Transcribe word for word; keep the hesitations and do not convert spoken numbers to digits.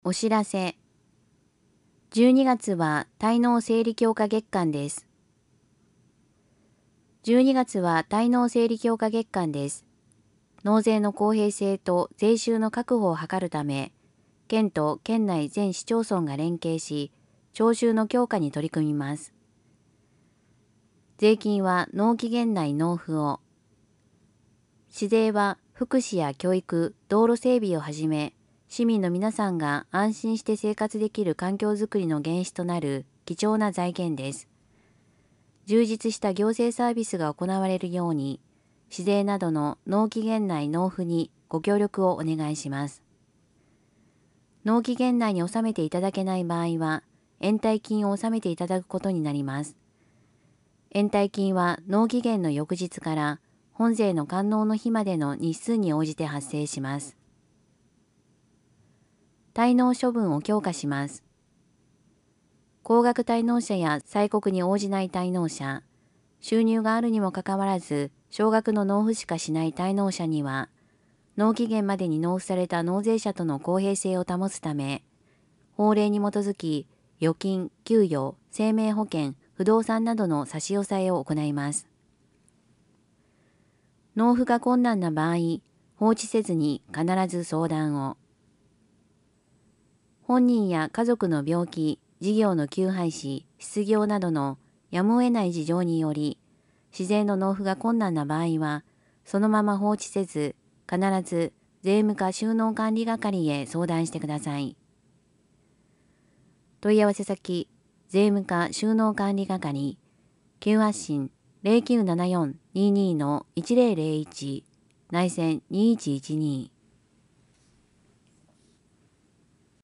お知らせ。じゅうにがつは滞納整理強化月間です。じゅうにがつは滞納整理強化月間です。納税の公平性と税収の確保を図るため、県と県内全市町村が連携し、徴収の強化に取り組みます。税金は納期限内納付を。市税は福祉や教育、道路整備をはじめ、市民の皆さんが安心して生活できる環境づくりの原資となる貴重な財源です。充実した行政サービスが行われるように、市税などの納期限内納付にご協力をお願いします。納期限内に納めていただけない場合は、延滞金を納めていただくことになります。延滞金は納期限の翌日から本税の完納の日までの日数に応じて発生します。滞納処分を強化します。高額滞納者や催告に応じない滞納者、収入があるにもかかわらず少額の納付しかしない滞納者には、納期限までに納付された納税者との公平性を保つため、法令に基づき預金、給与、生命保険、不動産などの差し押さえを行います。納付が困難な場合、放置せずに必ず相談を。本人や家族の病気、事業の休廃止、失業などのやむを得ない事情により、市税の納付が困難な場合は、そのまま放置せず、必ず税務課収納管理係へ相談してください。問い合わせ先、税務課収納管理係、急発進 ゼロきゅうななよんにーにーのいちゼロゼロいち、内線にいちいちに